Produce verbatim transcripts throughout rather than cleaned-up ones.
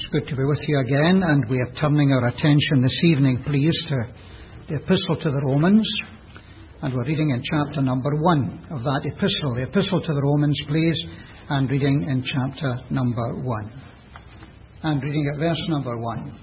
It's good to be with you again, and we are turning our attention this evening, please, to the Epistle to the Romans, and we're reading in chapter number one of that epistle. The Epistle to the Romans, please, and reading in chapter number one. And reading at verse number one.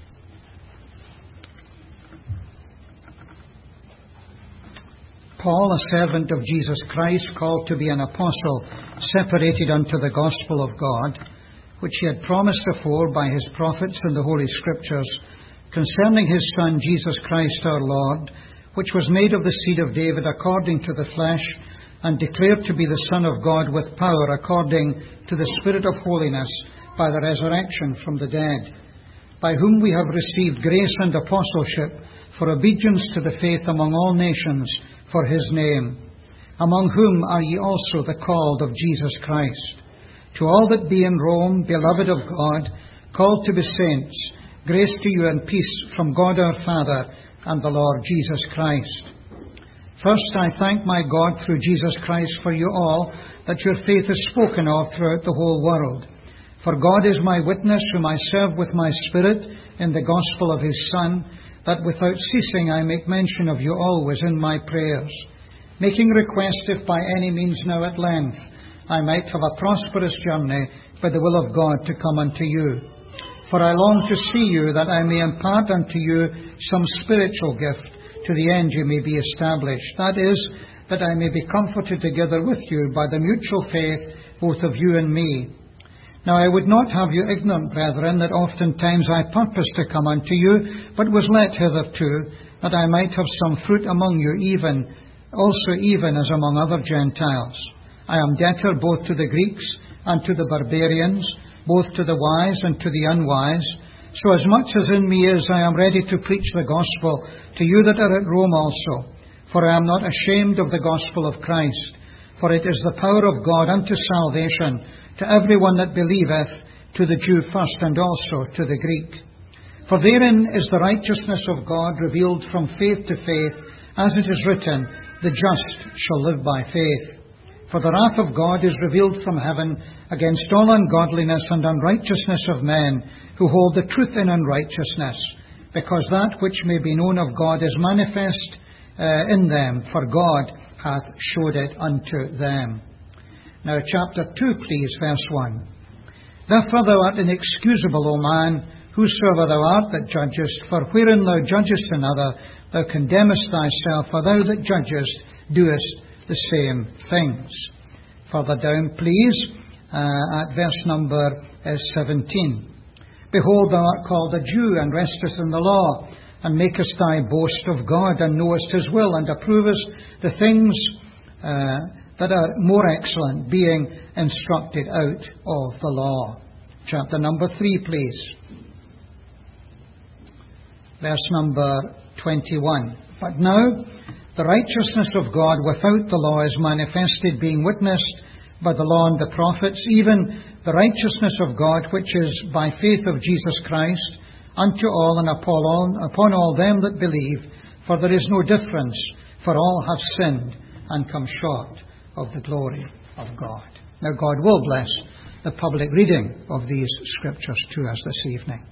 Paul, a servant of Jesus Christ, called to be an apostle, separated unto the gospel of God, which he had promised afore by his prophets in the Holy Scriptures, concerning his Son Jesus Christ our Lord, which was made of the seed of David according to the flesh, and declared to be the Son of God with power according to the Spirit of holiness, by the resurrection from the dead, by whom we have received grace and apostleship for obedience to the faith among all nations for his name, among whom are ye also the called of Jesus Christ. To all that be in Rome, beloved of God, called to be saints, grace to you and peace from God our Father and the Lord Jesus Christ. First, I thank my God through Jesus Christ for you all, that your faith is spoken of throughout the whole world. For God is my witness, whom I serve with my spirit in the gospel of his Son, that without ceasing I make mention of you always in my prayers, making request, if by any means now at length I might have a prosperous journey by the will of God to come unto you. For I long to see you, that I may impart unto you some spiritual gift, to the end you may be established. That is, that I may be comforted together with you by the mutual faith, both of you and me. Now I would not have you ignorant, brethren, that oftentimes I purposed to come unto you, but was let hitherto, that I might have some fruit among you, even also even as among other Gentiles. I am debtor both to the Greeks and to the barbarians, both to the wise and to the unwise. So as much as in me is, I am ready to preach the gospel to you that are at Rome also. For I am not ashamed of the gospel of Christ, for it is the power of God unto salvation to every one that believeth, to the Jew first, and also to the Greek. For therein is the righteousness of God revealed from faith to faith, as it is written, the just shall live by faith. For the wrath of God is revealed from heaven against all ungodliness and unrighteousness of men, who hold the truth in unrighteousness, because that which may be known of God is manifest uh, in them, for God hath showed it unto them. Now chapter two, please, verse one. Therefore thou art inexcusable, O man, whosoever thou art that judgest, for wherein thou judgest another, thou condemnest thyself, for thou that judgest doest the same things. Further down, please, uh, at verse number uh, seventeen. Behold, thou art called a Jew, and restest in the law, and makest thy boast of God, and knowest his will, and approvest the things uh, that are more excellent, being instructed out of the law. Chapter number three, please. Verse number twenty-one. But now the righteousness of God without the law is manifested, being witnessed by the law and the prophets, even the righteousness of God, which is by faith of Jesus Christ, unto all and upon all, upon all them that believe. For there is no difference, for all have sinned and come short of the glory of God. Now God will bless the public reading of these scriptures to us this evening.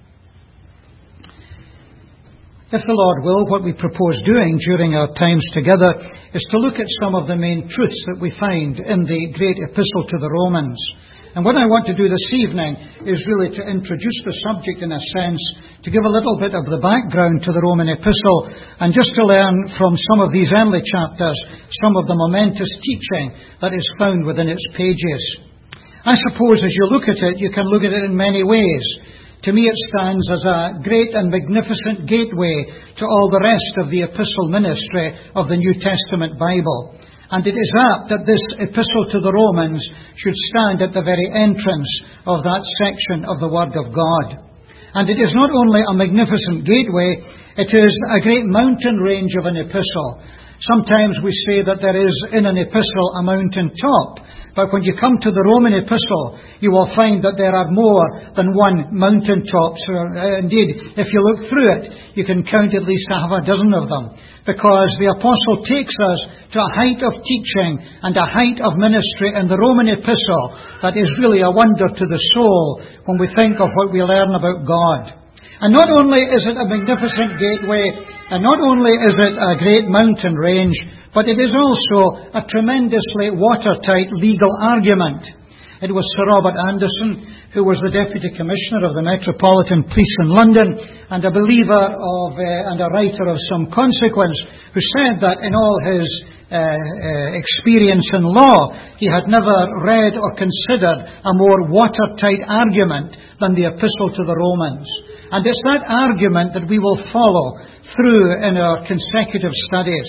If the Lord will, what we propose doing during our times together is to look at some of the main truths that we find in the great epistle to the Romans. And what I want to do this evening is really to introduce the subject in a sense, to give a little bit of the background to the Roman epistle, and just to learn from some of these early chapters some of the momentous teaching that is found within its pages. I suppose as you look at it, you can look at it in many ways. To me it stands as a great and magnificent gateway to all the rest of the epistle ministry of the New Testament Bible. And it is apt that this epistle to the Romans should stand at the very entrance of that section of the Word of God. And it is not only a magnificent gateway, it is a great mountain range of an epistle. Sometimes we say that there is in an epistle a mountain top. But when you come to the Roman epistle, you will find that there are more than one mountain top. So, uh, indeed, if you look through it, you can count at least half a dozen of them. Because the apostle takes us to a height of teaching and a height of ministry in the Roman epistle that is really a wonder to the soul when we think of what we learn about God. And not only is it a magnificent gateway, and not only is it a great mountain range, but it is also a tremendously watertight legal argument. It was Sir Robert Anderson, who was the Deputy Commissioner of the Metropolitan Police in London, and a believer of uh, and a writer of some consequence, who said that in all his uh, uh, experience in law, he had never read or considered a more watertight argument than the Epistle to the Romans. And it's that argument that we will follow through in our consecutive studies.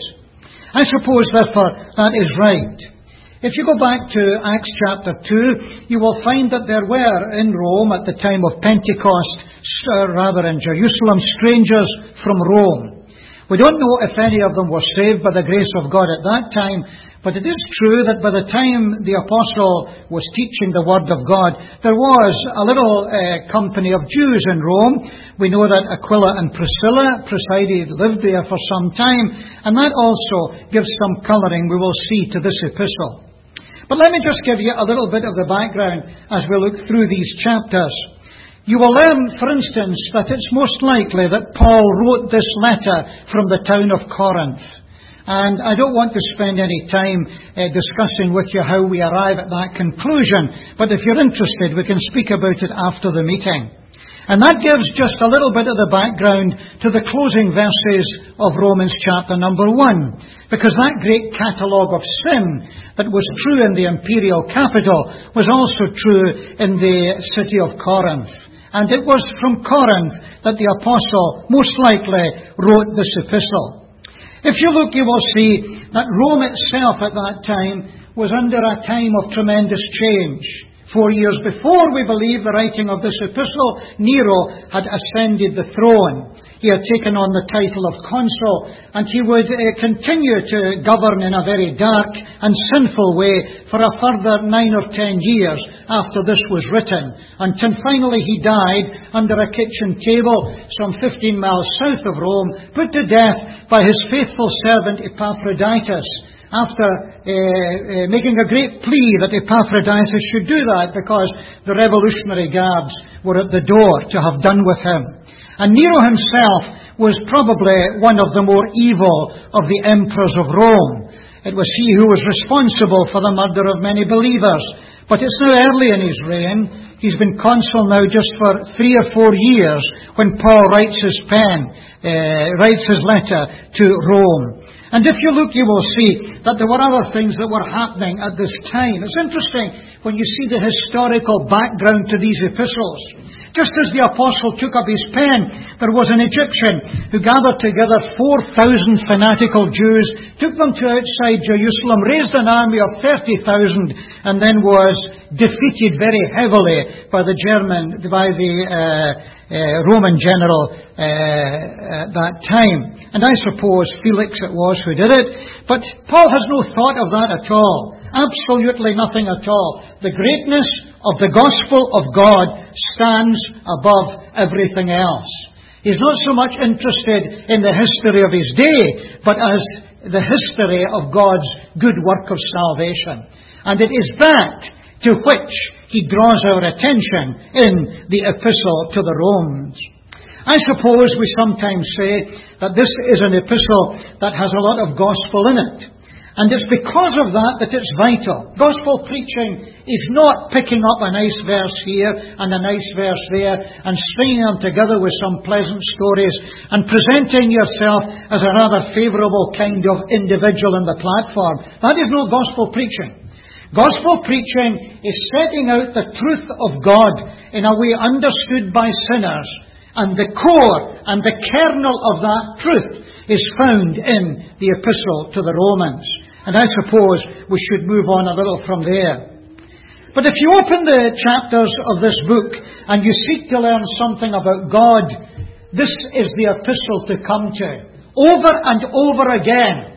I suppose, therefore, that is right. If you go back to Acts chapter two, you will find that there were in Rome at the time of Pentecost, uh, rather in Jerusalem, strangers from Rome. We don't know if any of them were saved by the grace of God at that time, but it is true that by the time the apostle was teaching the Word of God, there was a little uh, company of Jews in Rome. We know that Aquila and Priscilla presided, lived there for some time, and that also gives some colouring, we will see, to this epistle. But let me just give you a little bit of the background as we look through these chapters. You will learn, for instance, that it's most likely that Paul wrote this letter from the town of Corinth. And I don't want to spend any time uh, discussing with you how we arrive at that conclusion. But if you're interested, we can speak about it after the meeting. And that gives just a little bit of the background to the closing verses of Romans chapter number one. Because that great catalogue of sin that was true in the imperial capital was also true in the city of Corinth. And it was from Corinth that the apostle most likely wrote this epistle. If you look, you will see that Rome itself at that time was under a time of tremendous change. Four years before, we believe, the writing of this epistle, Nero had ascended the throne. He had taken on the title of consul, and he would uh, continue to govern in a very dark and sinful way for a further nine or ten years after this was written, until finally he died under a kitchen table some fifteen miles south of Rome, put to death by his faithful servant Epaphroditus, after uh, uh, making a great plea that Epaphroditus should do that because the revolutionary guards were at the door to have done with him. And Nero himself was probably one of the more evil of the emperors of Rome. It was he who was responsible for the murder of many believers. But it's now early in his reign. He's been consul now just for three or four years when Paul writes his pen, uh, writes his letter to Rome. And if you look, you will see that there were other things that were happening at this time. It's interesting when you see the historical background to these epistles. Just as the apostle took up his pen, there was an Egyptian who gathered together four thousand fanatical Jews, took them to outside Jerusalem, raised an army of thirty thousand, and then was defeated very heavily by the German, by the uh, uh, Roman general uh, at that time. And I suppose Felix it was who did it. But Paul has no thought of that at all. Absolutely nothing at all. The greatness of the gospel of God stands above everything else. He's not so much interested in the history of his day, but as the history of God's good work of salvation. And it is that to which he draws our attention in the epistle to the Romans. I suppose we sometimes say that this is an epistle that has a lot of gospel in it. And it's because of that that it's vital. Gospel preaching is not picking up a nice verse here and a nice verse there and stringing them together with some pleasant stories and presenting yourself as a rather favourable kind of individual in the platform. That is not gospel preaching. Gospel preaching is setting out the truth of God in a way understood by sinners, and the core and the kernel of that truth is found in the epistle to the Romans. And I suppose we should move on a little from there. But if you open the chapters of this book and you seek to learn something about God, this is the epistle to come to. Over and over again,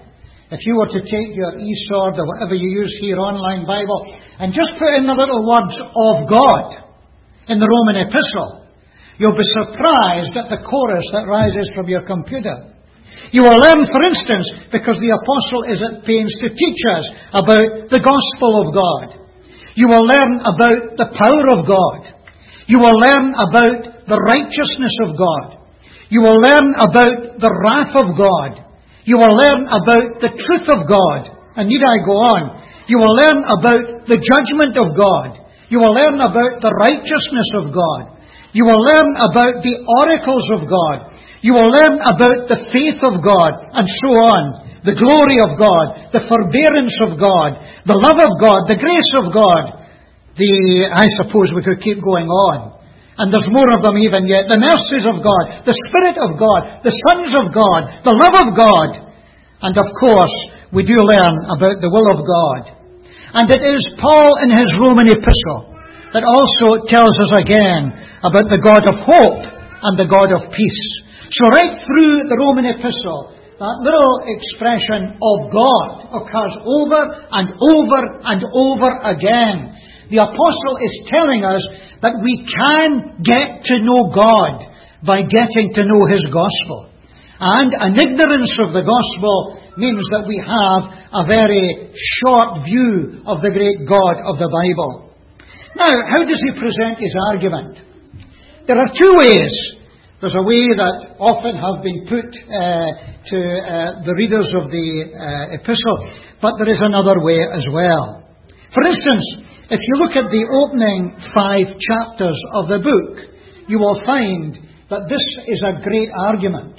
If you were to take your e-sword or whatever you use here, online Bible, and just put in the little words of God in the Roman epistle, you'll be surprised at the chorus that rises from your computer. You will learn, for instance, because the apostle is at pains to teach us about the gospel of God. You will learn about the power of God. You will learn about the righteousness of God. You will learn about the wrath of God. You will learn about the truth of God. And need I go on? You will learn about the judgment of God. You will learn about the righteousness of God. You will learn about the oracles of God. You will learn about the faith of God, and so on. The glory of God, the forbearance of God, the love of God, the grace of God. The, I suppose we could keep going on. And there's more of them even yet. The mercies of God, the Spirit of God, the sons of God, the love of God. And of course, we do learn about the will of God. And it is Paul in his Roman epistle that also tells us again about the God of hope and the God of peace. So right through the Roman epistle, that little expression of God occurs over and over and over again. The apostle is telling us that we can get to know God by getting to know His gospel. And an ignorance of the gospel means that we have a very short view of the great God of the Bible. Now, how does he present his argument? There are two ways. There's a way that often have been put uh, to uh, the readers of the uh, epistle, but there is another way as well. For instance, if you look at the opening five chapters of the book, you will find that this is a great argument.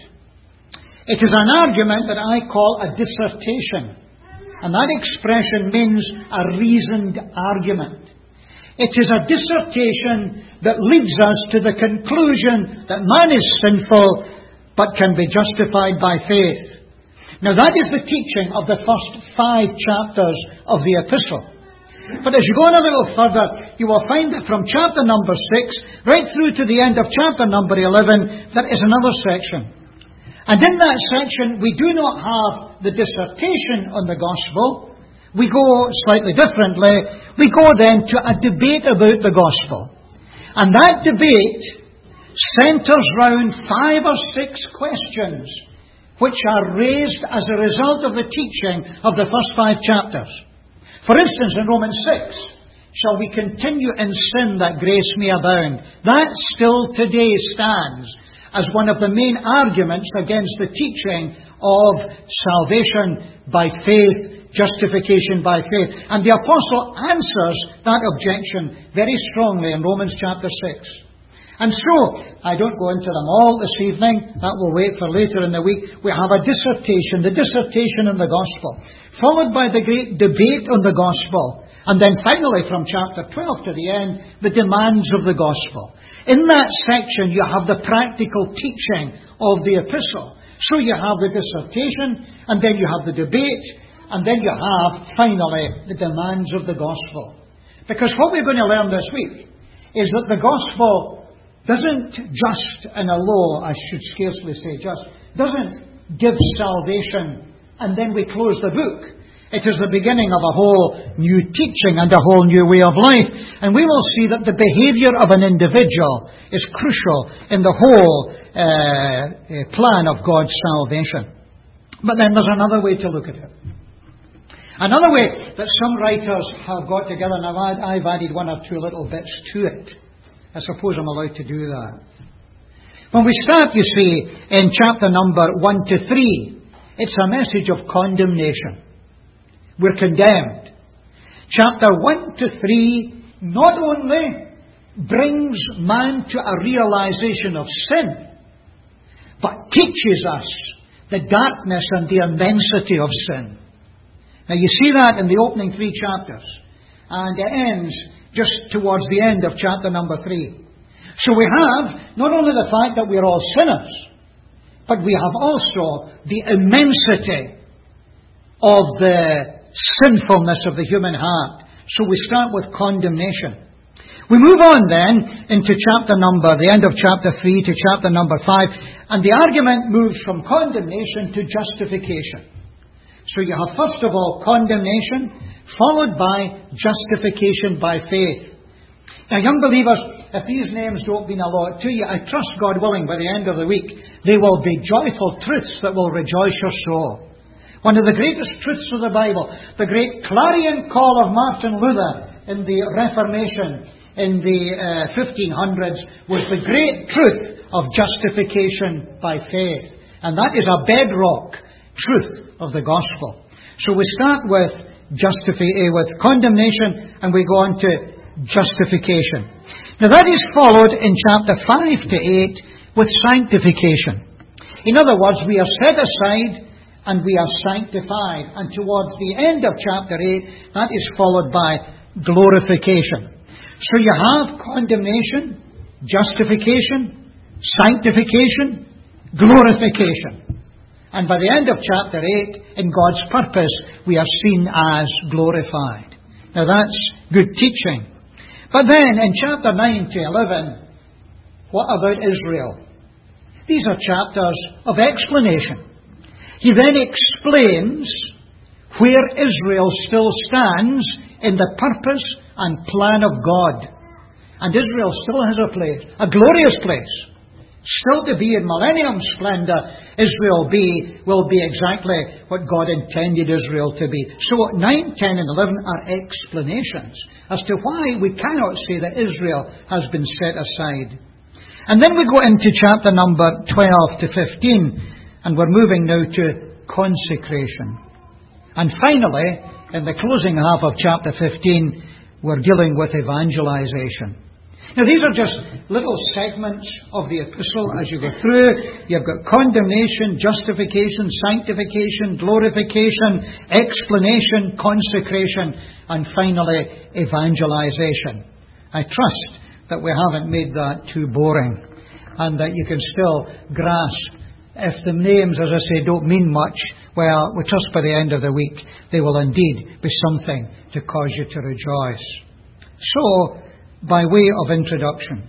It is an argument that I call a dissertation. And that expression means a reasoned argument. It is a dissertation that leads us to the conclusion that man is sinful but can be justified by faith. Now that is the teaching of the first five chapters of the epistle. But as you go on a little further, you will find that from chapter number six, right through to the end of chapter number eleven, there is another section. And in that section, we do not have the dissertation on the gospel. We go slightly differently. We go then to a debate about the gospel. And that debate centres round five or six questions which are raised as a result of the teaching of the first five chapters. For instance, in Romans six, shall we continue in sin that grace may abound? That still today stands as one of the main arguments against the teaching of salvation by faith, justification by faith. And the apostle answers that objection very strongly in Romans chapter six. And so, I don't go into them all this evening. That will wait for later in the week. We have a dissertation, the dissertation on the gospel, followed by the great debate on the gospel. And then finally, from chapter twelve to the end, the demands of the gospel. In that section, you have the practical teaching of the epistle. So you have the dissertation, and then you have the debate, and then you have, finally, the demands of the gospel. Because what we're going to learn this week is that the gospel doesn't just, in a law, I should scarcely say just, doesn't give salvation and then we close the book. It is the beginning of a whole new teaching and a whole new way of life. And we will see that the behaviour of an individual is crucial in the whole uh, plan of God's salvation. But then there's another way to look at it. Another way that some writers have got together, and I've, I've added one or two little bits to it. I suppose I'm allowed to do that. When we start, you see, in chapter number one to three, it's a message of condemnation. We're condemned. Chapter one to three not only brings man to a realization of sin, but teaches us the darkness and the immensity of sin. Now you see that in the opening three chapters. And it ends just towards the end of chapter number three. So we have not only the fact that we're all sinners, but we have also the immensity of the sinfulness of the human heart. So we start with condemnation. We move on then into chapter number, the end of chapter three to chapter number five, and the argument moves from condemnation to justification. So you have first of all condemnation, followed by justification by faith. Now, young believers, if these names don't mean a lot to you, I trust, God willing, by the end of the week, they will be joyful truths that will rejoice your soul. One of the greatest truths of the Bible, the great clarion call of Martin Luther in the Reformation in the uh, fifteen hundreds, was the great truth of justification by faith. And that is a bedrock truth of the gospel. So we start with justifi- with condemnation, and we go on to justification. Now that is followed in chapter five to eight with sanctification. In other words, we are set aside and we are sanctified. And towards the end of chapter eight, that is followed by glorification. So you have condemnation, justification, sanctification, glorification. And by the end of chapter eight, in God's purpose, we are seen as glorified. Now that's good teaching. But then in chapter nine to eleven, what about Israel? These are chapters of explanation. He then explains where Israel still stands in the purpose and plan of God. And Israel still has a place, a glorious place. Still to be in millennium splendor, Israel be, will be exactly what God intended Israel to be. So nine, ten and eleven are explanations as to why we cannot say that Israel has been set aside. And then we go into chapter number twelve to fifteen, and we're moving now to consecration. And finally, in the closing half of chapter fifteen, we're dealing with evangelization. Now these are just little segments of the epistle as you go through. You've got condemnation, justification, sanctification, glorification, explanation, consecration, and finally evangelization. I trust that we haven't made that too boring and that you can still grasp. If the names, as I say, don't mean much, well, we trust by the end of the week they will indeed be something to cause you to rejoice. So, by way of introduction,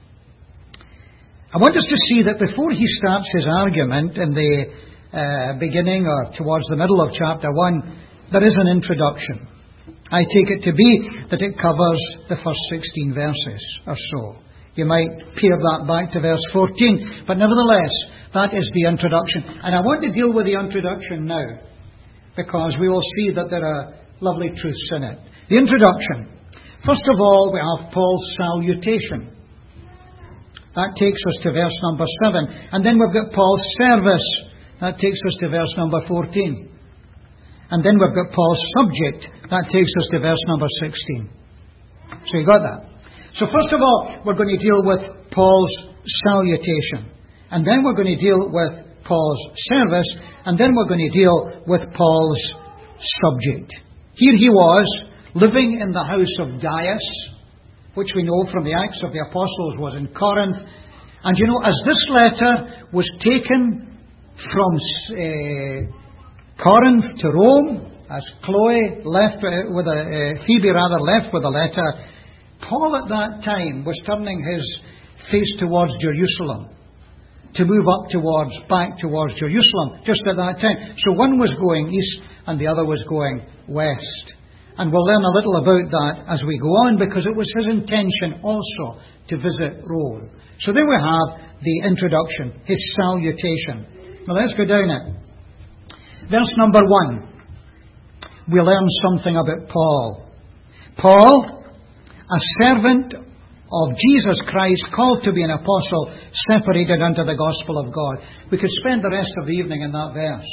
I want us to see that before he starts his argument in the uh, beginning or towards the middle of chapter one, there is an introduction. I take it to be that it covers the first sixteen verses or so. You might peer that back to verse fourteen, but nevertheless, that is the introduction. And I want to deal with the introduction now, because we will see that there are lovely truths in it. The introduction. First of all, we have Paul's salutation. That takes us to verse number seven. And then we've got Paul's service. That takes us to verse number fourteen. And then we've got Paul's subject. That takes us to verse number sixteen. So you got that? So first of all, we're going to deal with Paul's salutation. And then we're going to deal with Paul's service. And then we're going to deal with Paul's subject. Here he was, living in the house of Gaius, which we know from the Acts of the Apostles was in Corinth. And you know, as this letter was taken from uh, Corinth to Rome, as Chloe left uh, with a, uh, Phoebe rather left with a letter, Paul at that time was turning his face towards Jerusalem, to move up towards, back towards Jerusalem, just at that time. So one was going east and the other was going west. And we'll learn a little about that as we go on, because it was his intention also to visit Rome. So there we have the introduction, his salutation. Now let's go down it. Verse number one. We learn something about Paul. Paul, a servant of Jesus Christ, called to be an apostle, separated unto the gospel of God. We could spend the rest of the evening in that verse.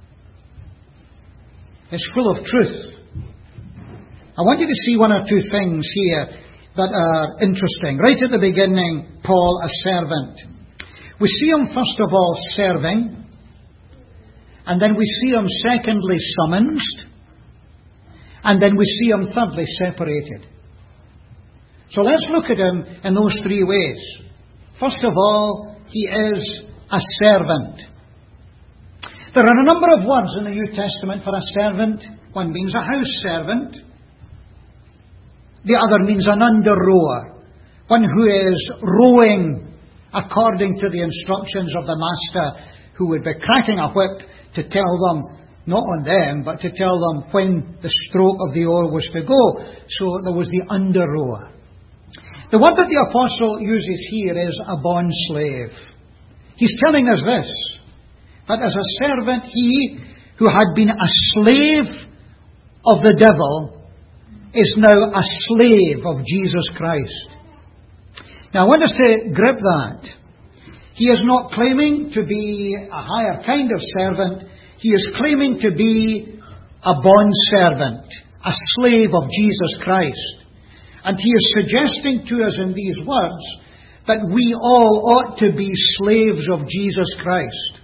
It's full of truth. I want you to see one or two things here that are interesting. Right at the beginning, Paul, a servant. We see him, first of all, serving. And then we see him, secondly, summoned. And then we see him, thirdly, separated. So let's look at him in those three ways. First of all, he is a servant. There are a number of words in the New Testament for a servant. One means a house servant. The other means an under-rower, one who is rowing according to the instructions of the master, who would be cracking a whip to tell them not on them, but to tell them when the stroke of the oar was to go. So there was the under rower. The word that the apostle uses here is a bond slave. He's telling us this, that as a servant, he who had been a slave of the devil is now a slave of Jesus Christ. Now I want us to grip that. He is not claiming to be a higher kind of servant. He is claiming to be a bond servant, a slave of Jesus Christ. And he is suggesting to us in these words that we all ought to be slaves of Jesus Christ.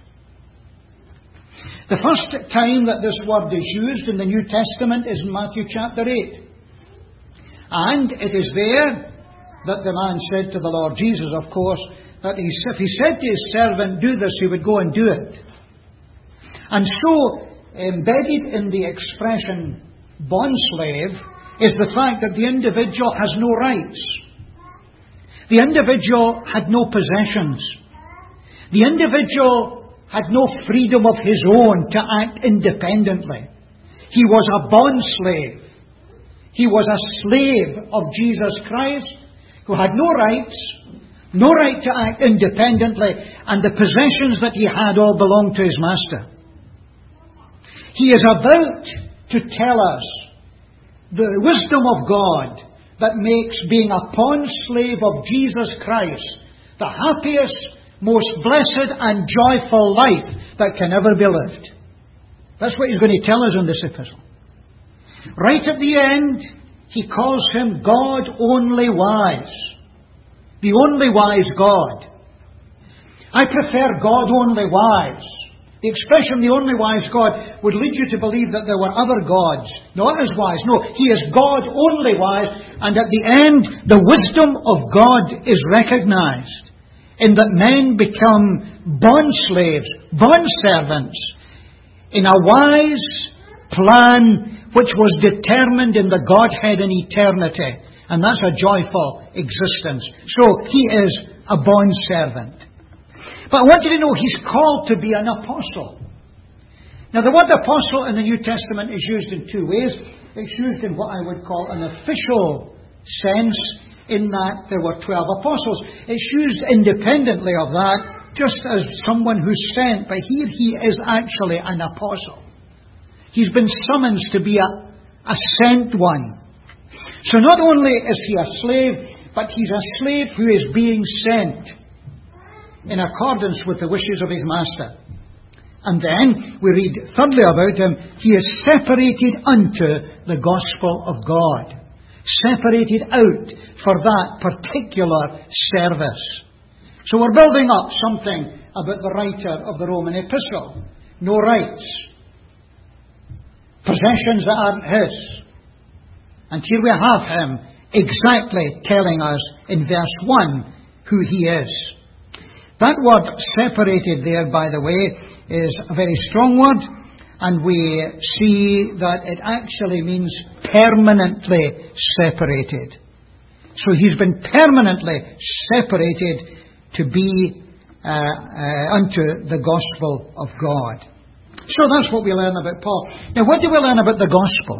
The first time that this word is used in the New Testament is in Matthew chapter eight. And it is there that the man said to the Lord Jesus, of course, that he, if he said to his servant, do this, he would go and do it. And so, embedded in the expression bondslave is the fact that the individual has no rights. The individual had no possessions. The individual had no freedom of his own to act independently. He was a bondslave. He was a slave of Jesus Christ who had no rights, no right to act independently, and the possessions that he had all belonged to his master. He is about to tell us the wisdom of God that makes being a bond slave of Jesus Christ the happiest, most blessed and joyful life that can ever be lived. That's what he's going to tell us in this epistle. Right at the end, he calls him God only wise. The only wise God. I prefer God only wise. The expression, the only wise God, would lead you to believe that there were other gods, not as wise. No, he is God only wise, and at the end, the wisdom of God is recognized in that men become bond slaves, bond servants, in a wise plan which was determined in the Godhead in eternity. And that's a joyful existence. So he is a bond servant. But I want you to know he's called to be an apostle. Now the word apostle in the New Testament is used in two ways. It's used in what I would call an official sense, in that there were twelve apostles. It's used independently of that, just as someone who's sent. But here he is actually an apostle. He's been summoned to be a, a sent one. So not only is he a slave, but he's a slave who is being sent in accordance with the wishes of his master. And then we read thirdly about him, he is separated unto the gospel of God. Separated out for that particular service. So we're building up something about the writer of the Roman epistle. No rights. Possessions that aren't his. And here we have him exactly telling us in verse one who he is. That word separated there, by the way, is a very strong word, and we see that it actually means permanently separated. So he's been permanently separated to be uh, uh, unto the gospel of God. So that's what we learn about Paul. Now, what do we learn about the gospel?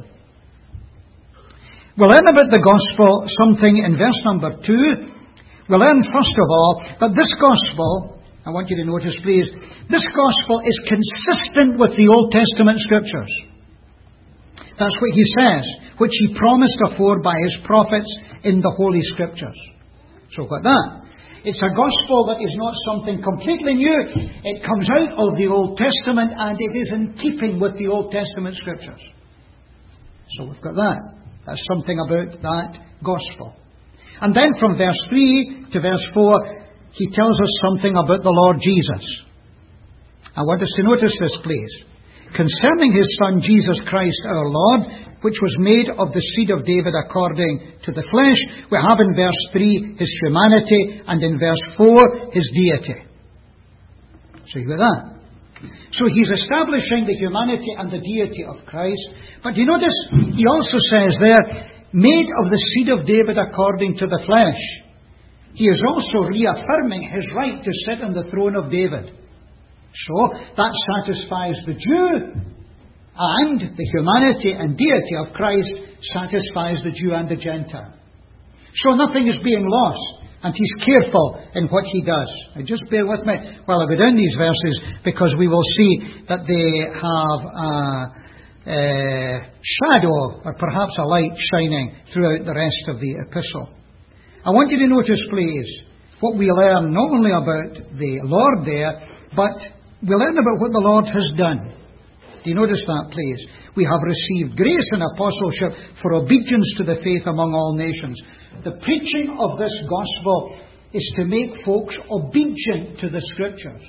We learn about the gospel something in verse number two. We learn, first of all, that this gospel, I want you to notice, please, this gospel is consistent with the Old Testament scriptures. That's what he says, which he promised afore by his prophets in the Holy Scriptures. So we've got that. It's a gospel that is not something completely new. It comes out of the Old Testament and it is in keeping with the Old Testament scriptures. So we've got that. That's something about that gospel. And then from verse three to verse four, he tells us something about the Lord Jesus. I want us to notice this, please. Concerning his Son, Jesus Christ our Lord, which was made of the seed of David according to the flesh, we have in verse three his humanity, and in verse four his deity. So you got that. So he's establishing the humanity and the deity of Christ. But you notice, he also says there, made of the seed of David according to the flesh. He is also reaffirming his right to sit on the throne of David. So that satisfies the Jew And the humanity and deity of Christ satisfies the Jew and the Gentile. So nothing is being lost. And he's careful in what he does. Now just bear with me while I go down these verses, because we will see that they have a, a shadow or perhaps a light shining throughout the rest of the epistle. I want you to notice, please, what we learn not only about the Lord there, but we learn about what the Lord has done. Do you notice that, please? We have received grace and apostleship for obedience to the faith among all nations. The preaching of this gospel is to make folks obedient to the Scriptures.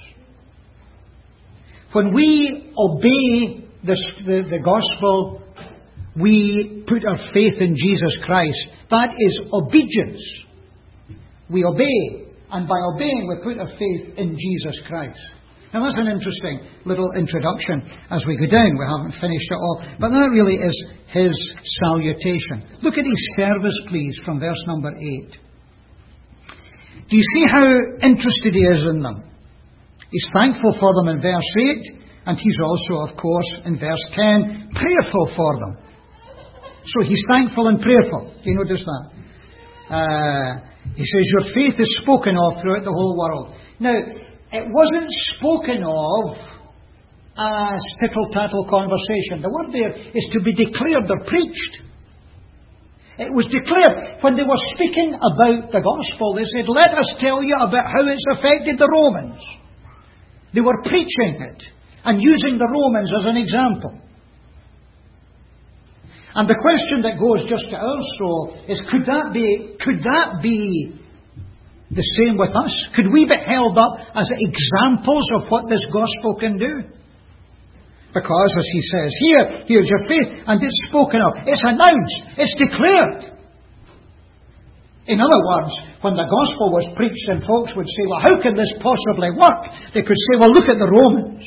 When we obey the, the, the gospel, we put our faith in Jesus Christ. That is obedience. We obey, and by obeying we put our faith in Jesus Christ. Now that's an interesting little introduction as we go down. We haven't finished it all. But that really is his salutation. Look at his service, please, from verse number eight. Do you see how interested he is in them? He's thankful for them in verse eight, and he's also, of course, in verse ten, prayerful for them. So he's thankful and prayerful. Do you notice that? Uh, he says, your faith is spoken of throughout the whole world. Now, it wasn't spoken of as tittle-tattle conversation. The word there is to be declared or preached. It was declared when they were speaking about the gospel. They said, let us tell you about how it's affected the Romans. They were preaching it and using the Romans as an example. And the question that goes just to our soul is, could that be, could that be the same with us? Could we be held up as examples of what this gospel can do? Because, as he says here, here's your faith, and it's spoken of. It's announced. It's declared. In other words, when the gospel was preached and folks would say, well, how can this possibly work? They could say, well, look at the Romans.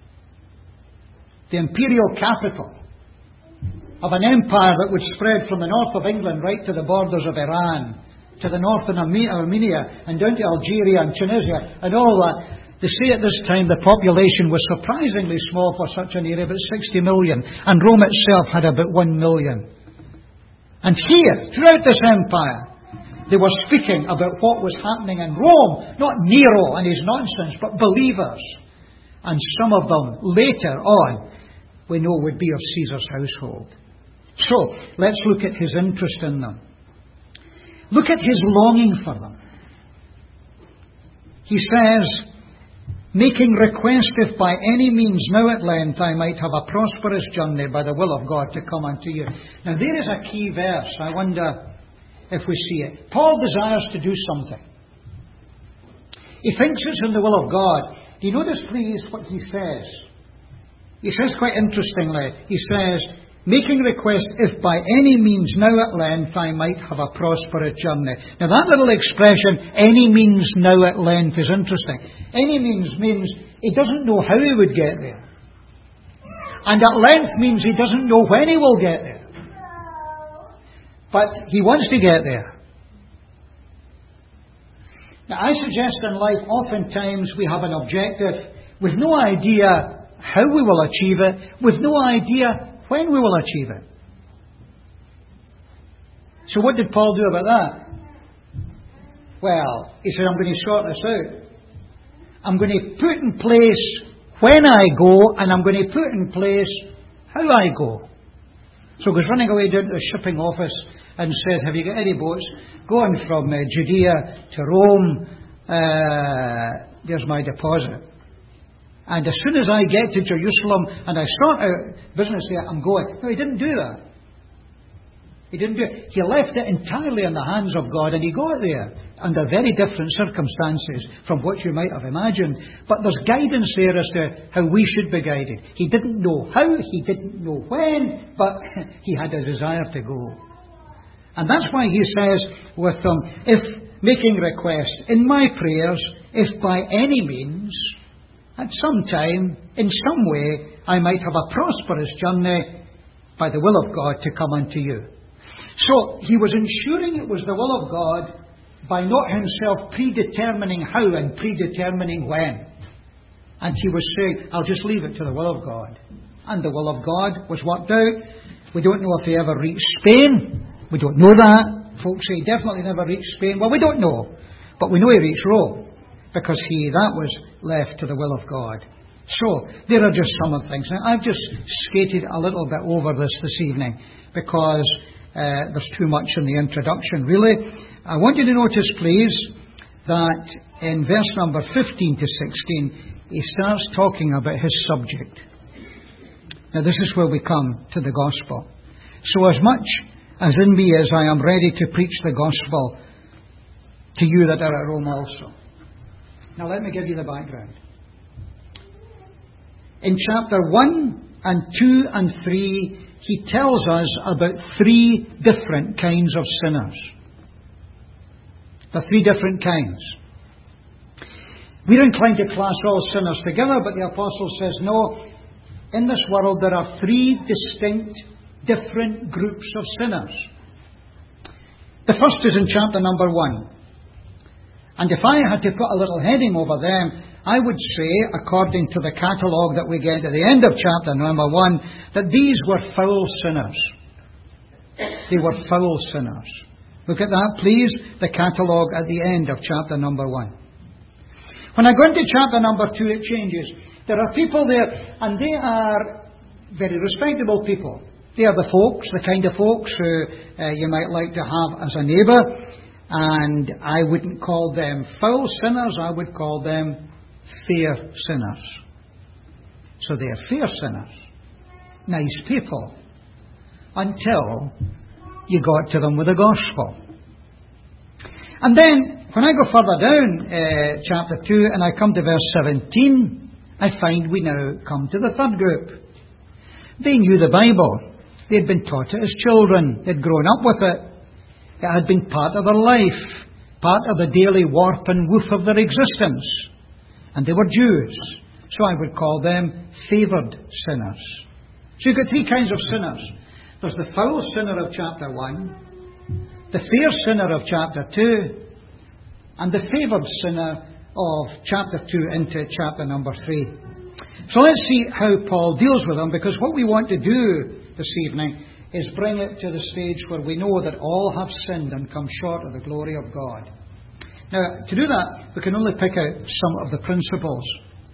The imperial capital of an empire that would spread from the north of England right to the borders of Iran, to the north of Armenia, and down to Algeria and Tunisia, and all that. They say at this time the population was surprisingly small for such an area, about sixty million, and Rome itself had about one million. And here, throughout this empire, they were speaking about what was happening in Rome, not Nero and his nonsense, but believers. And some of them, later on, we know would be of Caesar's household. So, let's look at his interest in them. Look at his longing for them. He says, making request if by any means now at length I might have a prosperous journey by the will of God to come unto you. Now there is a key verse. I wonder if we see it. Paul desires to do something. He thinks it's in the will of God. Do you notice, please, what he says? He says quite interestingly, he says, making request if by any means now at length I might have a prosperous journey. Now that little expression, any means now at length, is interesting. Any means means he doesn't know how he would get there. And at length means he doesn't know when he will get there. But he wants to get there. Now I suggest in life oftentimes we have an objective with no idea how we will achieve it, with no idea when we will achieve it. So what did Paul do about that? Well, he said, I'm going to sort this out. I'm going to put in place when I go, and I'm going to put in place how I go. So he goes running away down to the shipping office and said, have you got any boats going from uh, Judea to Rome? Uh, there's my deposit. And as soon as I get to Jerusalem and I start out business there, I'm going. No, he didn't do that. He didn't do it. He left it entirely in the hands of God, and he got there under very different circumstances from what you might have imagined. But there's guidance there as to how we should be guided. He didn't know how, he didn't know when, but he had a desire to go. And that's why he says with them, if making request in my prayers, if by any means, at some time, in some way, I might have a prosperous journey by the will of God to come unto you. So, he was ensuring it was the will of God by not himself predetermining how and predetermining when. And he was saying, I'll just leave it to the will of God. and the will of God was worked out. We don't know if he ever reached Spain. We don't know that. Folks say he definitely never reached Spain. Well, we don't know. But we know he reached Rome, because he that was left to the will of God. So, there are just some of the things. Now, I've just skated a little bit over this this evening, because uh, there's too much in the introduction, really. I want you to notice, please, that in verse number fifteen to sixteen, he starts talking about his subject. Now, this is where we come to the gospel. So, as much as in me is, I am ready to preach the gospel to you that are at Rome also. Now, let me give you the background. In chapter one and two and three, he tells us about three different kinds of sinners. The three different kinds. We're inclined to class all sinners together, but the apostle says, no, in this world there are three distinct, different groups of sinners. The first is in chapter number one. And if I had to put a little heading over them, I would say, according to the catalogue that we get at the end of chapter number one, that these were foul sinners. They were foul sinners. Look at that, please, the catalogue at the end of chapter number one. When I go into chapter number two, it changes. There are people there, and they are very respectable people. They are the folks, the kind of folks who uh, you might like to have as a neighbour. And I wouldn't call them foul sinners, I would call them fair sinners. So they are fair sinners. Nice people. Until you got to them with the gospel. And then, when I go further down uh, chapter two and I come to verse seventeen, I find we now come to the third group. They knew the Bible. They'd been taught it as children. They'd grown up with it. It had been part of their life, part of the daily warp and woof of their existence. And they were Jews. So I would call them favoured sinners. So you've got three kinds of sinners. There's the foul sinner of chapter one, the fair sinner of chapter two, and the favoured sinner of chapter two into chapter number three. So let's see how Paul deals with them, because what we want to do this evening is bring it to the stage where we know that all have sinned and come short of the glory of God. Now, to do that, we can only pick out some of the principles.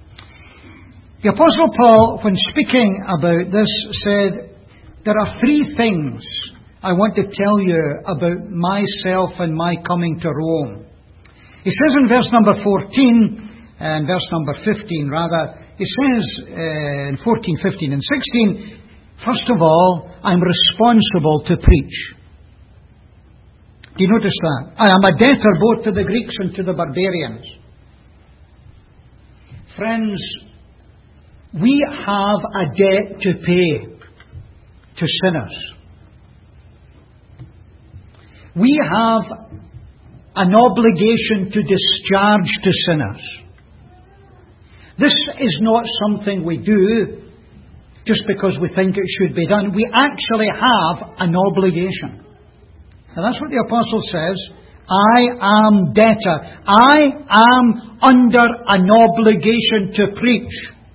The Apostle Paul, when speaking about this, said, there are three things I want to tell you about myself and my coming to Rome. He says in verse number fourteen, and verse number fifteen rather, he says uh, in fourteen, fifteen and sixteen, first of all, I'm responsible to preach. Do you notice that? I am a debtor both to the Greeks and to the barbarians. Friends, we have a debt to pay to sinners. We have an obligation to discharge to sinners. This is not something we do just because we think it should be done. We actually have an obligation. And that's what the apostle says. I am debtor. I am under an obligation to preach.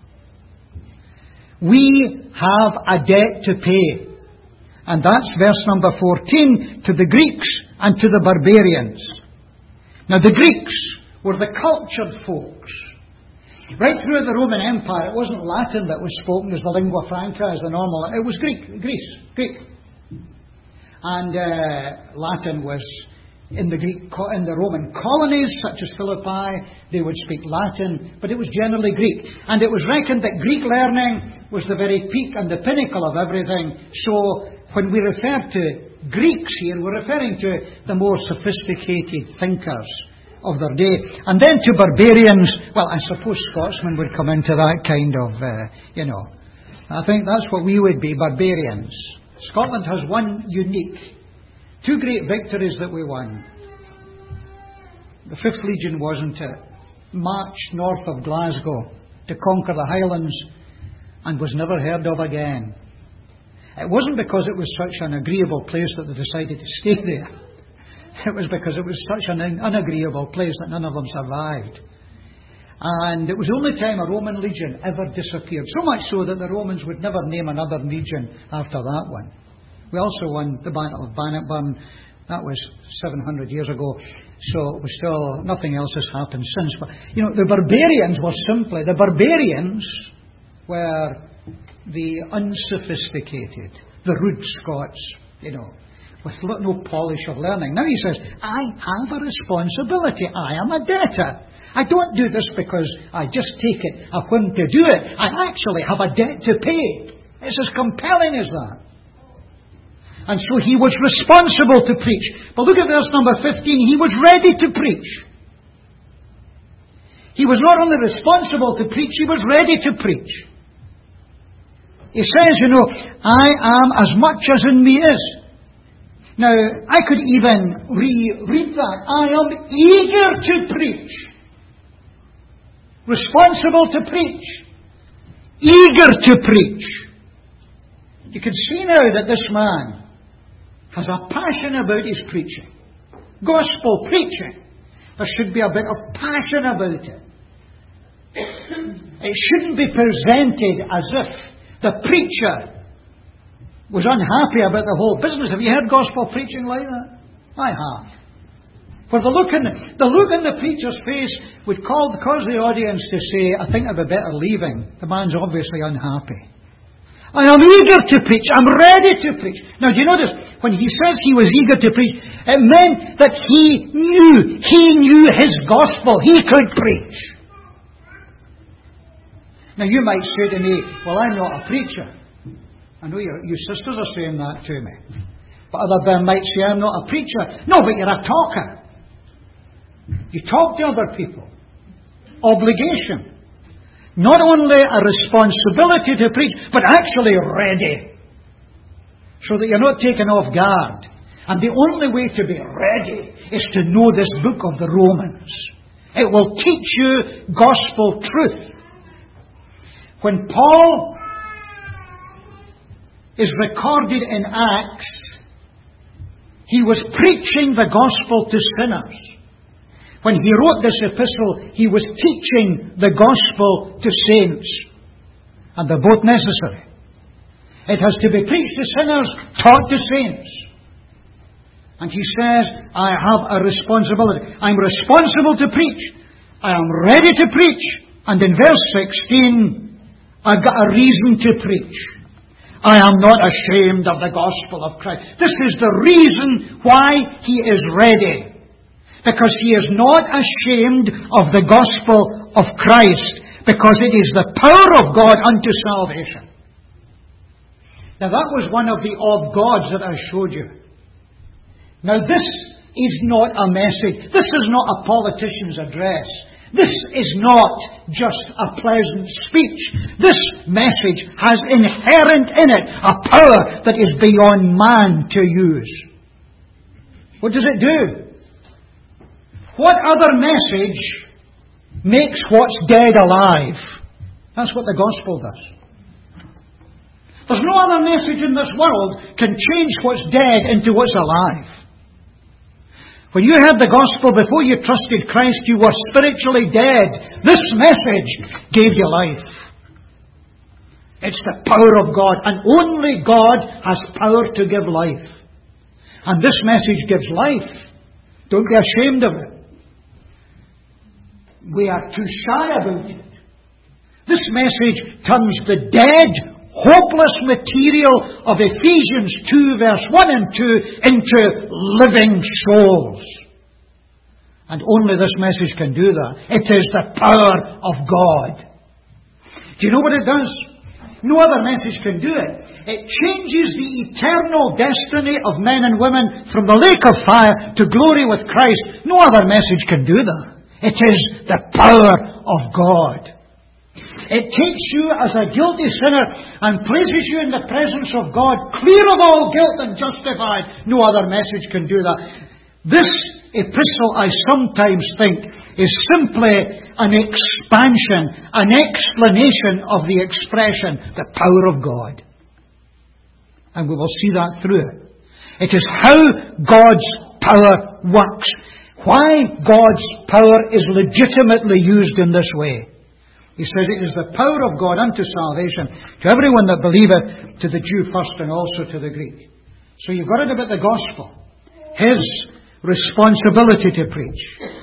We have a debt to pay. And that's verse number fourteen, to the Greeks and to the barbarians. Now the Greeks were the cultured folks. Right through the Roman Empire, it wasn't Latin that was spoken as the lingua franca, as the normal. It was Greek, Greece, Greek. And uh, Latin was in the Greek, in the Roman colonies, such as Philippi. They would speak Latin, but it was generally Greek. And it was reckoned that Greek learning was the very peak and the pinnacle of everything. So when we refer to Greeks here, we're referring to the more sophisticated thinkers of their day. And then to barbarians, well, I suppose Scotsmen would come into that kind of, uh, you know, I think that's what we would be, barbarians. Scotland has one unique, two great victories that we won. The Fifth Legion, wasn't it? Marched north of Glasgow to conquer the Highlands and was never heard of again. It wasn't because it was such an agreeable place that they decided to stay there. It was because it was such an unagreeable place that none of them survived. And it was the only time a Roman legion ever disappeared. So much so that the Romans would never name another legion after that one. We also won the Battle of Bannockburn. That was seven hundred years ago. So it was still, nothing else has happened since. But, you know, the barbarians were simply, the barbarians were the unsophisticated, the rude Scots, you know, with no polish of learning. Now he says, I have a responsibility. I am a debtor. I don't do this because I just take it a whim to do it. I actually have a debt to pay. It's as compelling as that. And so he was responsible to preach. But look at verse number fifteen. He was ready to preach. He was not only responsible to preach, he was ready to preach. He says, you know, I am as much as in me is. Now, I could even re-read that. I am eager to preach. Responsible to preach. Eager to preach. You can see now that this man has a passion about his preaching. Gospel preaching. There should be a bit of passion about it. It shouldn't be presented as if the preacher was unhappy about the whole business. Have you heard gospel preaching like that? I have. For the look in the, the look in the preacher's face would call, cause the audience to say, I think I'd be better leaving. The man's obviously unhappy. I am eager to preach. I'm ready to preach. Now, do you notice, when he says he was eager to preach, it meant that he knew, he knew his gospel. He could preach. Now, you might say to me, well, I'm not a preacher. I know your, your sisters are saying that to me. But other men might say, I'm not a preacher. No, but you're a talker. You talk to other people. Obligation. Not only a responsibility to preach, but actually ready. So that you're not taken off guard. And the only way to be ready is to know this book of the Romans. It will teach you gospel truth. When Paul is recorded in Acts, he was preaching the gospel to sinners. When he wrote this epistle, he was teaching the gospel to saints. And they're both necessary. It has to be preached to sinners, taught to saints. And he says, I have a responsibility. I'm responsible to preach. I am ready to preach. And in verse sixteen, I've got a reason to preach. I am not ashamed of the gospel of Christ. This is the reason why he is ready. Because he is not ashamed of the gospel of Christ. Because it is the power of God unto salvation. Now that was one of the odd gods that I showed you. Now this is not a message. This is not a politician's address. This is not just a pleasant speech. This message has inherent in it a power that is beyond man to use. What does it do? What other message makes what's dead alive? That's what the gospel does. There's no other message in this world can change what's dead into what's alive. When you heard the gospel before you trusted Christ, you were spiritually dead. This message gave you life. It's the power of God, and only God has power to give life. And this message gives life. Don't be ashamed of it. We are too shy about it. This message turns the dead, hopeless material of Ephesians two verse one and two into living souls. And only this message can do that. It is the power of God. Do you know what it does? No other message can do it. It changes the eternal destiny of men and women from the lake of fire to glory with Christ. No other message can do that. It is the power of God. It takes you as a guilty sinner and places you in the presence of God, clear of all guilt and justified. No other message can do that. This epistle, I sometimes think, is simply an expansion, an explanation of the expression, the power of God. And we will see that through it. It is how God's power works. why God's power is legitimately used in this way. He says it is the power of God unto salvation to everyone that believeth, to the Jew first and also to the Greek. So you've got it about the gospel. His responsibility to preach.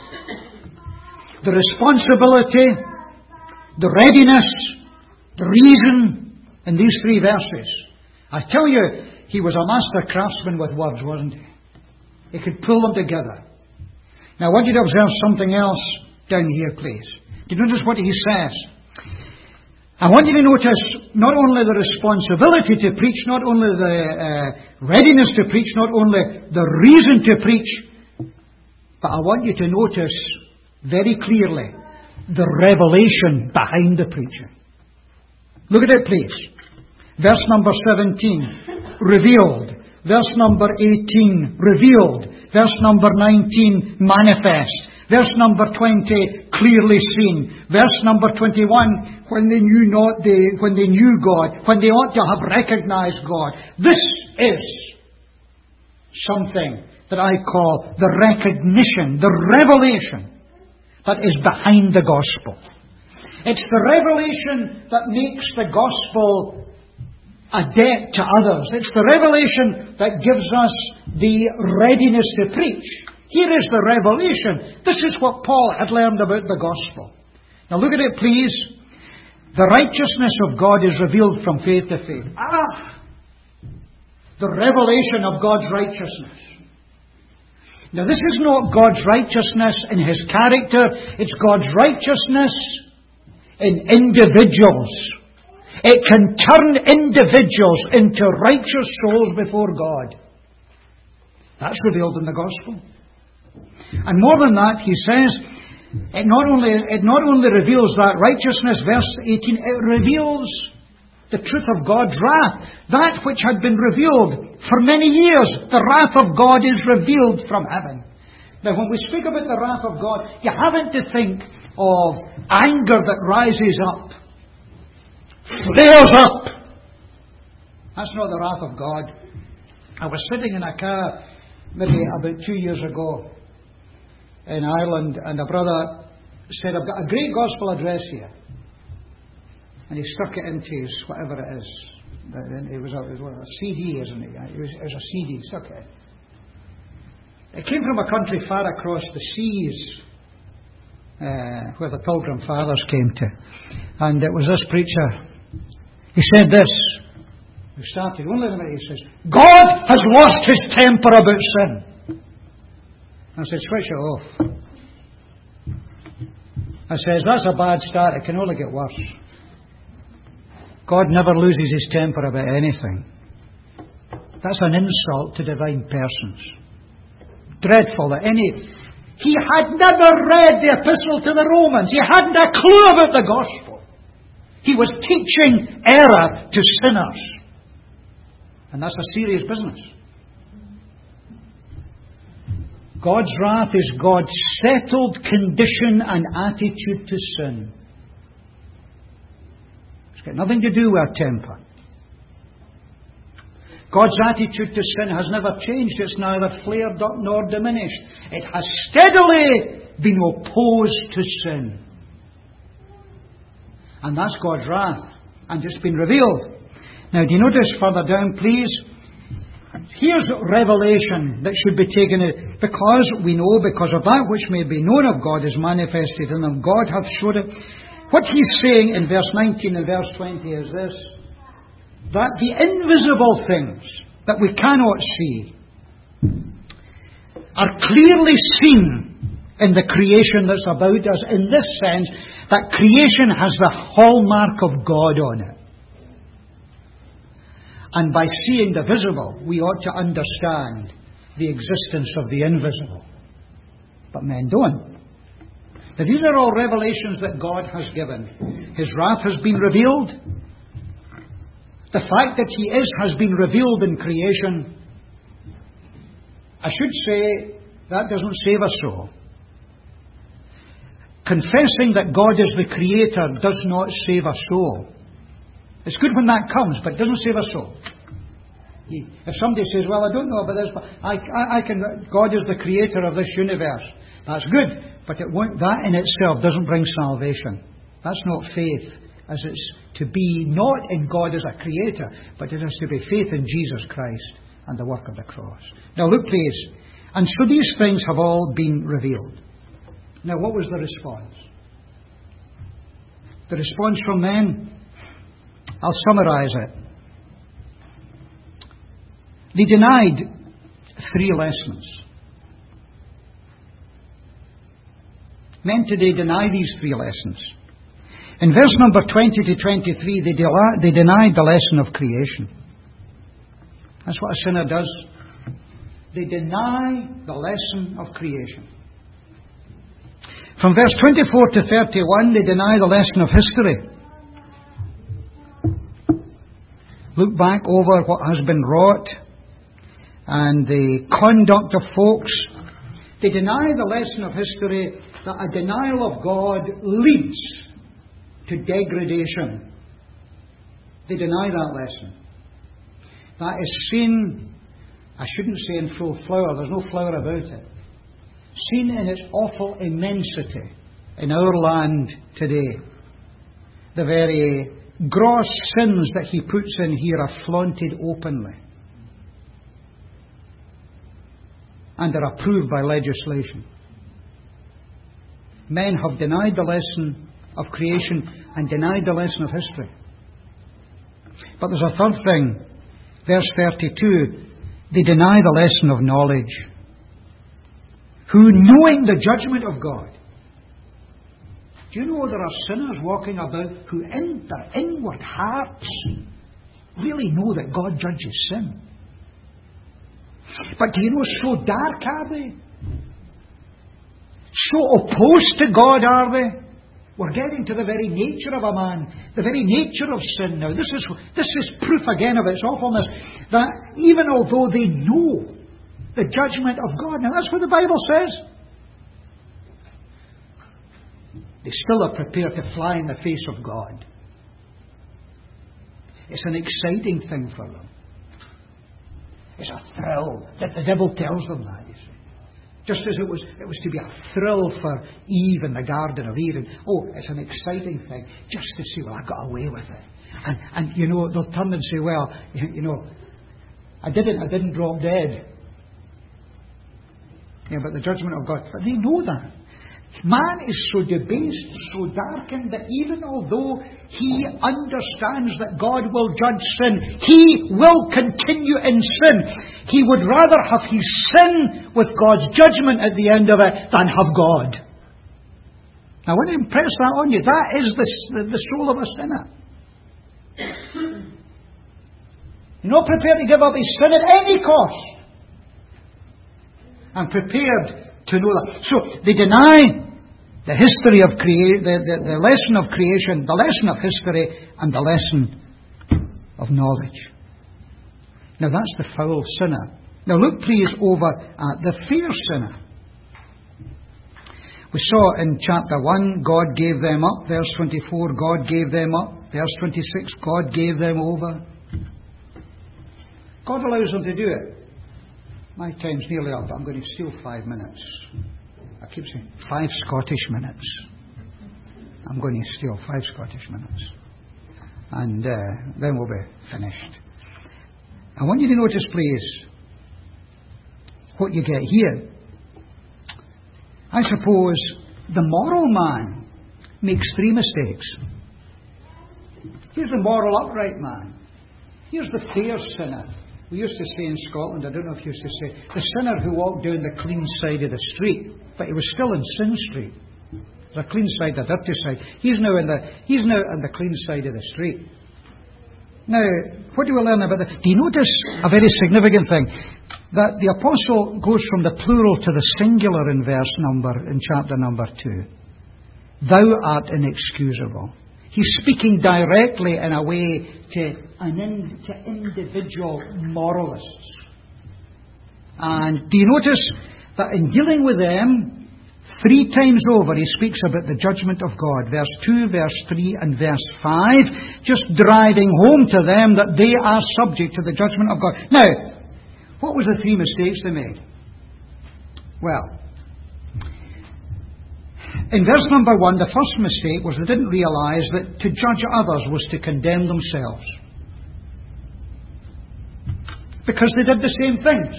The responsibility, the readiness, the reason in these three verses. I tell you, he was a master craftsman with words, wasn't he? He could pull them together. Now I want you to observe something else down here, please. Do you notice what he says? I want you to notice not only the responsibility to preach, not only the uh, readiness to preach, not only the reason to preach, but I want you to notice very clearly the revelation behind the preaching. Look at it, please. Verse number seventeen, revealed. Verse number eighteen, revealed. Verse number nineteen, manifest. Verse number twenty, clearly seen. Verse number twenty-one, when they knew not they, when they knew God, when they ought to have recognized God. This is something that I call the recognition, the revelation that is behind the gospel. It's the revelation that makes the gospel a debt to others. It's the revelation that gives us the readiness to preach. Here is the revelation. This is what Paul had learned about the gospel. Now look at it, please. The righteousness of God is revealed from faith to faith. Ah! The revelation of God's righteousness. Now this is not God's righteousness in His character. It's God's righteousness in individuals. It can turn individuals into righteous souls before God. That's revealed in the gospel. And more than that, he says, it not only, it not only reveals that righteousness, verse eighteen, it reveals the truth of God's wrath. That which had been revealed for many years. The wrath of God is revealed from heaven. Now when we speak about the wrath of God, you haven't to think of anger that rises up, flares up. That's not the wrath of God. I was sitting in a car maybe about two years ago in Ireland, and a brother said, I've got a great gospel address here. And he stuck it into his, whatever it is. It was a, it was a C D, isn't it? It was, it was a C D, stuck it in. It came from a country far across the seas, uh, where the Pilgrim Fathers came to. And it was this preacher. He said this. He started, only a minute, he says, God has lost his temper about sin. I said, switch it off. I says, that's a bad start. It can only get worse. God never loses his temper about anything. That's an insult to divine persons. Dreadful that any... He had never read the epistle to the Romans. He hadn't a clue about the gospel. He was teaching error to sinners. And that's a serious business. God's wrath is God's settled condition and attitude to sin. It's got nothing to do with our temper. God's attitude to sin has never changed. It's neither flared up nor diminished. It has steadily been opposed to sin. And that's God's wrath. And it's been revealed. Now, do you notice further down, please? Here's revelation that should be taken, because we know, because of that which may be known of God is manifested in them. God hath showed it. What he's saying in verse nineteen and verse twenty is this: that the invisible things that we cannot see are clearly seen in the creation that's about us, in this sense that creation has the hallmark of God on it. And by seeing the visible, we ought to understand the existence of the invisible. But men don't. Now, these are all revelations that God has given. His wrath has been revealed. The fact that He is has been revealed in creation. I should say, that doesn't save a soul. Confessing that God is the Creator does not save a soul. It's good when that comes, but it doesn't save a soul. If somebody says, well, I don't know about this, but I, I, I can, God is the Creator of this universe. That's good, but it won't, that in itself doesn't bring salvation. That's not faith, as it's to be not in God as a creator, but it has to be faith in Jesus Christ and the work of the cross. Now look please. And so these things have all been revealed. Now what was the response? The response from men? I'll summarise it. They denied three lessons. Men today deny these three lessons. In verse number twenty to twenty-three, they, de- they denied the lesson of creation. That's what a sinner does. They deny the lesson of creation. From verse twenty-four to thirty-one, they deny the lesson of history. Look back over what has been wrought and the conduct of folks. They deny the lesson of history, that a denial of God leads to degradation. They deny that lesson. That is seen, I shouldn't say in full flower, there's no flower about it. Seen in its awful immensity in our land today. The very gross sins that he puts in here are flaunted openly. And are approved by legislation. Men have denied the lesson of creation and denied the lesson of history. But there's a third thing. Verse thirty-two. They deny the lesson of knowledge. Who, knowing the judgment of God. Do you know there are sinners walking about who in their inward hearts really know that God judges sin? But do you know, so dark are they? So opposed to God are they? We're getting to the very nature of a man, the very nature of sin now. This is, this is proof again of its awfulness, that even although they know the judgment of God, now that's what the Bible says, they still are prepared to fly in the face of God. It's an exciting thing for them. It's a thrill that the devil tells them that, you see. Just as it was it was to be a thrill for Eve in the Garden of Eden. Oh, it's an exciting thing. Just to see, well, I got away with it. And, and you know, they'll turn and say, well, you know, I didn't, I didn't drop dead. Yeah, but the judgment of God. But they know that. Man is so debased, so darkened, that even although he understands that God will judge sin, he will continue in sin. He would rather have his sin with God's judgment at the end of it than have God. Now, I want to impress that on you. That is the, the, the soul of a sinner. You're not prepared to give up his sin at any cost. I'm prepared to know that. So they deny the history of crea- the, the, the lesson of creation, the lesson of history, and the lesson of knowledge. Now that's the foul sinner. Now look please over at the fair sinner. We saw in chapter one, God gave them up. Verse twenty-four, God gave them up. Verse twenty-six, God gave them over. God allows them to do it. My time's nearly up, but I'm going to steal five minutes. I keep saying five Scottish minutes. I'm going to steal five Scottish minutes. And uh, then we'll be finished. I want you to notice, please, what you get here. I suppose the moral man makes three mistakes. Here's the moral upright man. Here's the fair sinner. We used to say in Scotland, I don't know if you used to say, the sinner who walked down the clean side of the street, but he was still in Sin Street. There's a clean side, a dirty side. He's now in the he's now on the clean side of the street. Now, what do we learn about that? Do you notice a very significant thing? That the apostle goes from the plural to the singular in verse number, in chapter number two. Thou art inexcusable. He's speaking directly in a way to, an in, to individual moralists. And do you notice that in dealing with them, three times over he speaks about the judgment of God. Verse two, verse three and verse five. Just driving home to them that they are subject to the judgment of God. Now, what was the three mistakes they made? Well, in verse number one, the first mistake was they didn't realise that to judge others was to condemn themselves. Because they did the same things.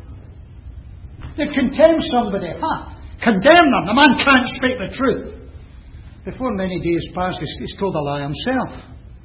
They condemned somebody. Ha! Condemn them. The man can't speak the truth. Before many days passed, he's told a lie himself.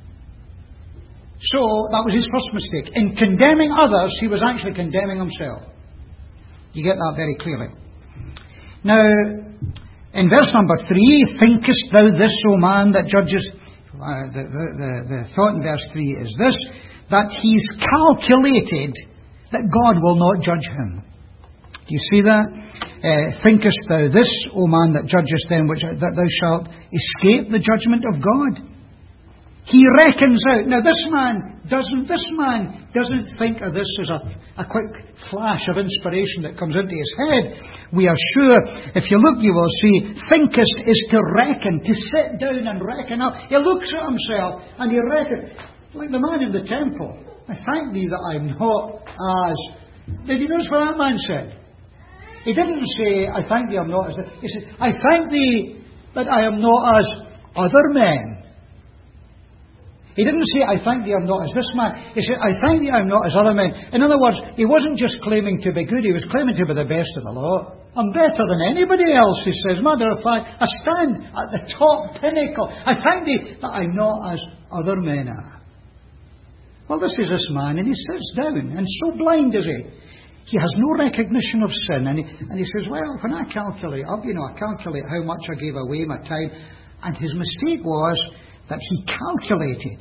So, that was his first mistake. In condemning others, he was actually condemning himself. You get that very clearly. Now, in verse number three, thinkest thou this, O man, that judges... Uh, the, the, the, the thought in verse three is this, that he's calculated that God will not judge him. Do you see that? Uh, thinkest thou this, O man, that judgest them, which that thou shalt escape the judgment of God? He reckons out. Now this man doesn't, this man doesn't think of this as a, a quick flash of inspiration that comes into his head. We are sure, if you look, you will see, thinkest is to reckon, to sit down and reckon up. He looks at himself and he reckons, like the man in the temple. I thank thee that I'm not as... Did you notice what that man said? He didn't say, I thank thee I'm not as... He said, I thank thee that I am not as other men. He didn't say, I thank thee I'm not as this man. He said, I thank thee I'm not as other men. In other words, he wasn't just claiming to be good, he was claiming to be the best of the lot. I'm better than anybody else, he says. Matter of fact, I stand at the top pinnacle. I thank thee that I'm not as other men are. Well, this is this man, and he sits down, and so blind is he. He has no recognition of sin, and he, and he says, well, when I calculate up, you know, I calculate how much I gave away my time, and his mistake was that he calculated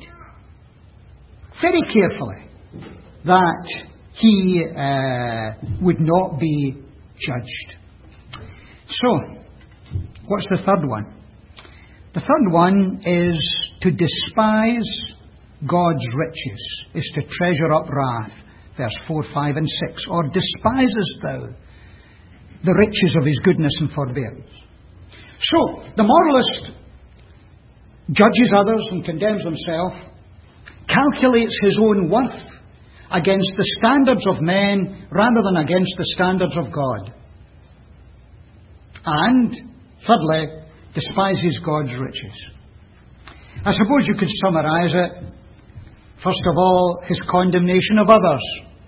very carefully that he uh, would not be judged. So, what's the third one? The third one is to despise God's riches, is to treasure up wrath, verse four, five and six. Or despisest thou the riches of his goodness and forbearance? So, the moralist judges others and condemns himself, calculates his own worth against the standards of men rather than against the standards of God. And, thirdly, despises God's riches. I suppose you could summarise it. First of all, his condemnation of others.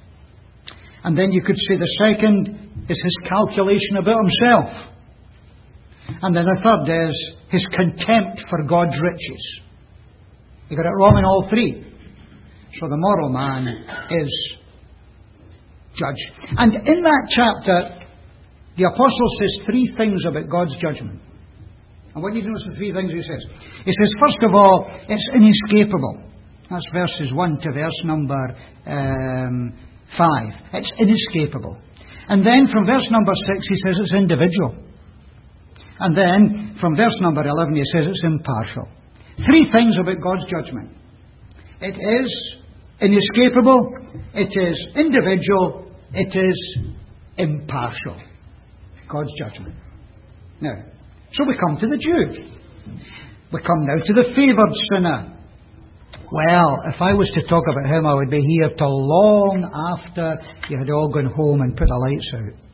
And then you could say the second is his calculation about himself. And then the third is his contempt for God's riches. He got it wrong in all three. So the moral man is judged. And in that chapter, the apostle says three things about God's judgment. And what do you notice the three things he says? He says, first of all, it's inescapable. That's verses one to verse number um, five. It's inescapable. And then from verse number six he says it's individual. And then from verse number eleven he says it's impartial. Three things about God's judgment. It is inescapable, it is individual, it is impartial. God's judgment. Now, so we come to the Jew. We come now to the favoured sinner. Well, if I was to talk about him, I would be here till long after you had all gone home and put the lights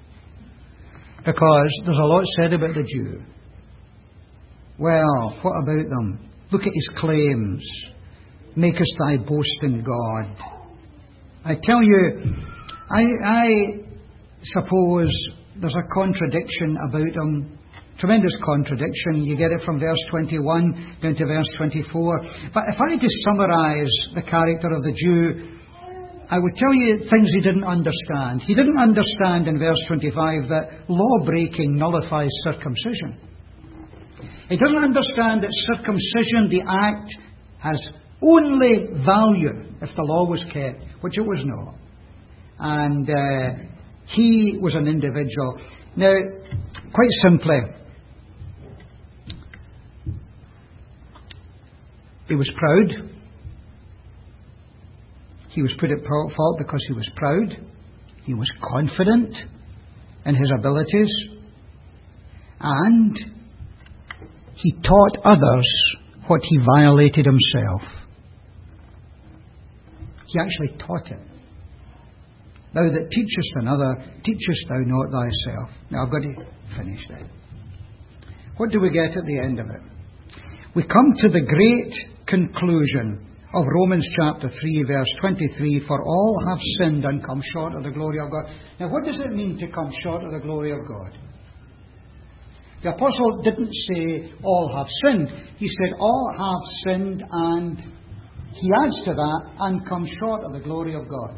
out. Because there's a lot said about the Jew. Well, what about them? Look at his claims. Makest thy boast in God. I tell you, I, I suppose there's a contradiction about him. Tremendous contradiction. You get it from verse twenty-one down to verse twenty-four. But if I had to summarise the character of the Jew, I would tell you things he didn't understand. He didn't understand in verse twenty-five that law-breaking nullifies circumcision. He doesn't understand that circumcision, the act, has only value if the law was kept, which it was not. And uh, he was an individual. Now, quite simply, he was proud. He was put at fault because he was proud. He was confident in his abilities. And he taught others what he violated himself. He actually taught it. Thou that teachest another, teachest thou not thyself. Now I've got to finish that. what do we get at the end of it? We come to the great conclusion of Romans chapter three, verse twenty-three, for all have sinned and come short of the glory of God. Now, what does it mean to come short of the glory of God? The apostle didn't say all have sinned. He said all have sinned, and he adds to that, and come short of the glory of God.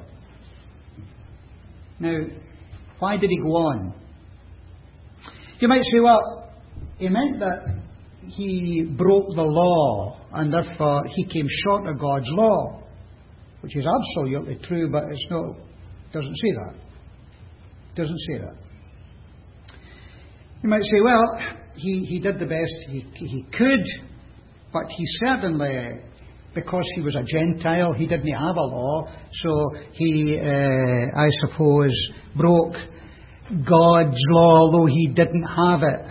Now, why did he go on? You might say, well, he meant that he broke the law, and therefore he came short of God's law, which is absolutely true, but it's no, it doesn't say that. It doesn't say that. You might say, well, he, he did the best he, he could, but he certainly, because he was a Gentile, he didn't have a law, so he, uh, I suppose, broke God's law, though he didn't have it.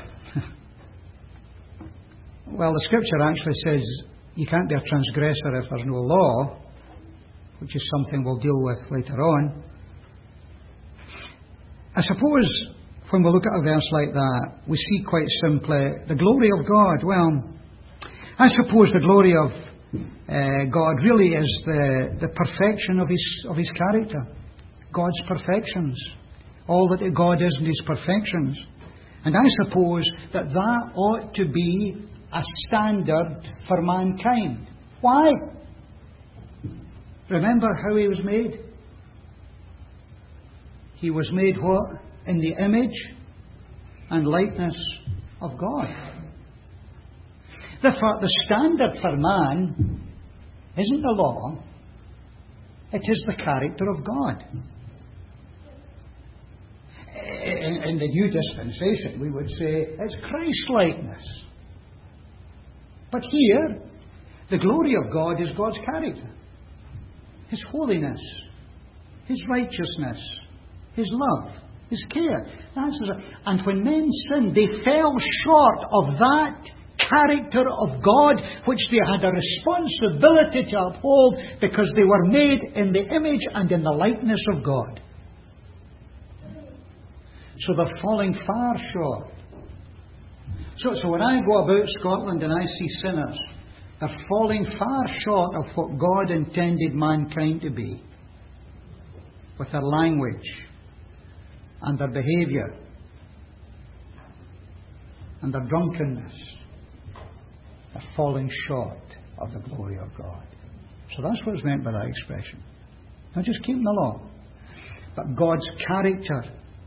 Well, the Scripture actually says you can't be a transgressor if there's no law, which is something we'll deal with later on. I suppose when we look at a verse like that, we see quite simply the glory of God. Well, I suppose the glory of uh, God really is the, the perfection of His of His character, God's perfections, all that God is in His perfections. And I suppose that that ought to be a standard for mankind. Why? Remember how He was made? He was made what? In the image and likeness of God. Therefore, the standard for man isn't the law, it is the character of God. In, in the new dispensation, we would say it's Christ-likeness. But here, the glory of God is God's character, His holiness, His righteousness, His love, His care. That's it. And when men sinned, they fell short of that character of God which they had a responsibility to uphold, because they were made in the image and in the likeness of God. So they're falling far short. So, so when I go about Scotland and I see sinners, they're falling far short of what God intended mankind to be, with their language and their behaviour and their drunkenness. They're falling short of the glory of God. So that's what's meant by that expression. Not just keeping the law, but God's character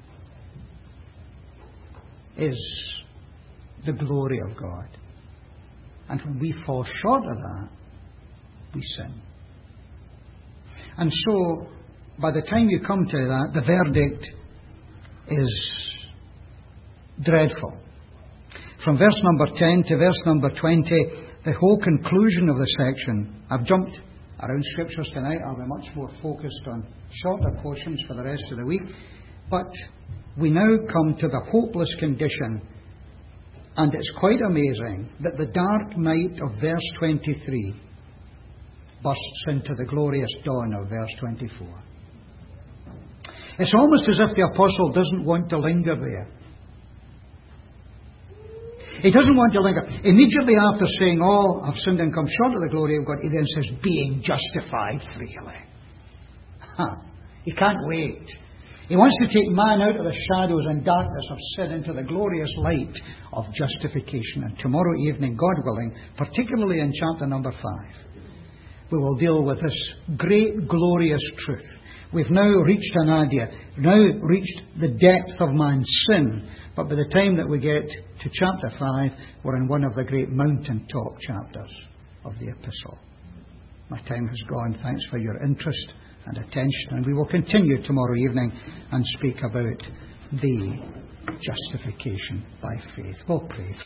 is the glory of God. And when we fall short of that, we sin. And so, by the time you come to that, the verdict is dreadful. From verse number ten to verse number twenty, the whole conclusion of the section. I've jumped around Scriptures tonight. I'll be much more focused on shorter portions for the rest of the week. But we now come to the hopeless condition. And it's quite amazing that the dark night of verse twenty-three bursts into the glorious dawn of verse twenty-four. It's almost as if the apostle doesn't want to linger there. He doesn't want to linger. Immediately after saying all have sinned and come short of the glory of God, he then says, being justified freely. Huh. He can't wait. He wants to take man out of the shadows and darkness of sin into the glorious light of justification. And tomorrow evening, God willing, particularly in chapter number five, we will deal with this great, glorious truth. We've now reached an idea, now reached the depth of man's sin. But by the time that we get to chapter five, we're in one of the great mountaintop chapters of the epistle. My time has gone. Thanks for your interest and attention, and we will continue tomorrow evening and speak about the justification by faith. We'll pray.